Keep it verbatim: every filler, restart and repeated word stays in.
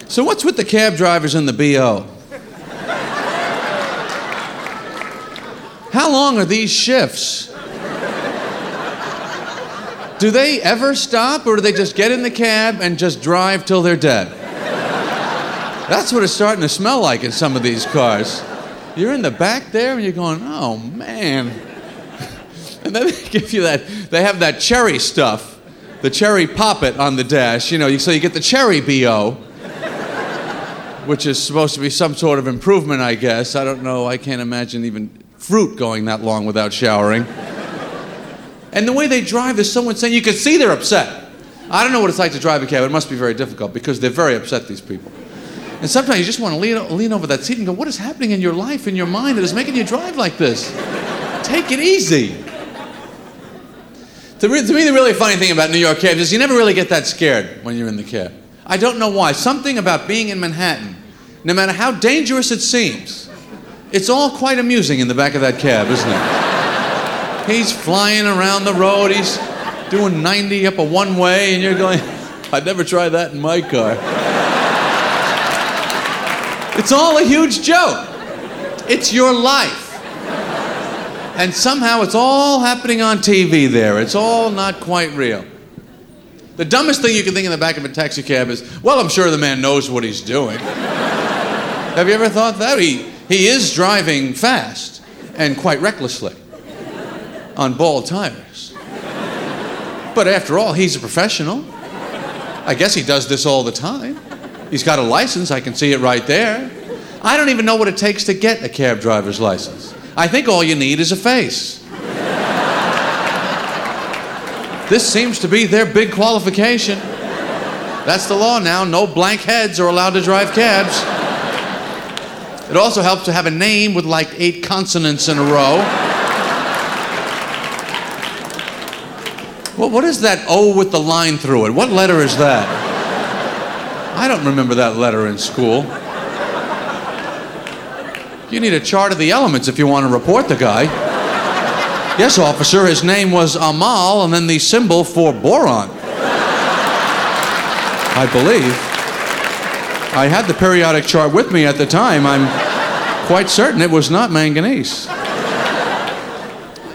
So what's with the cab drivers and the B O? How long are these shifts? Do they ever stop, or do they just get in the cab and just drive till they're dead? That's what it's starting to smell like in some of these cars. You're in the back there and you're going, oh man. And then they give you that, they have that cherry stuff, the cherry poppet on the dash, you know, so you get the cherry B O, which is supposed to be some sort of improvement, I guess. I don't know, I can't imagine even fruit going that long without showering. And the way they drive, there's someone saying, you can see they're upset. I don't know what it's like to drive a cab. It must be very difficult because they're very upset, these people. And sometimes you just want to lean, lean over that seat and go, what is happening in your life, in your mind that is making you drive like this? Take it easy. To, re- to me, the really funny thing about New York cabs is you never really get that scared when you're in the cab. I don't know why. Something about being in Manhattan, no matter how dangerous it seems, it's all quite amusing in the back of that cab, isn't it? He's flying around the road, he's doing ninety up a one-way, and you're going, I'd never try that in my car. It's all a huge joke. It's your life. And somehow it's all happening on T V there. It's all not quite real. The dumbest thing you can think in the back of a taxi cab is, well, I'm sure the man knows what he's doing. Have you ever thought that? He, he is driving fast and quite recklessly on bald tires. But after all, he's a professional. I guess he does this all the time. He's got a license, I can see it right there. I don't even know what it takes to get a cab driver's license. I think all you need is a face. This seems to be their big qualification. That's the law now. No blank heads are allowed to drive cabs. It also helps to have a name with like eight consonants in a row. Well, what is that O with the line through it? What letter is that? I don't remember that letter in school. You need a chart of the elements if you want to report the guy. Yes, officer, his name was Amal, and then the symbol for boron. I believe. I had the periodic chart with me at the time. I'm quite certain it was not manganese.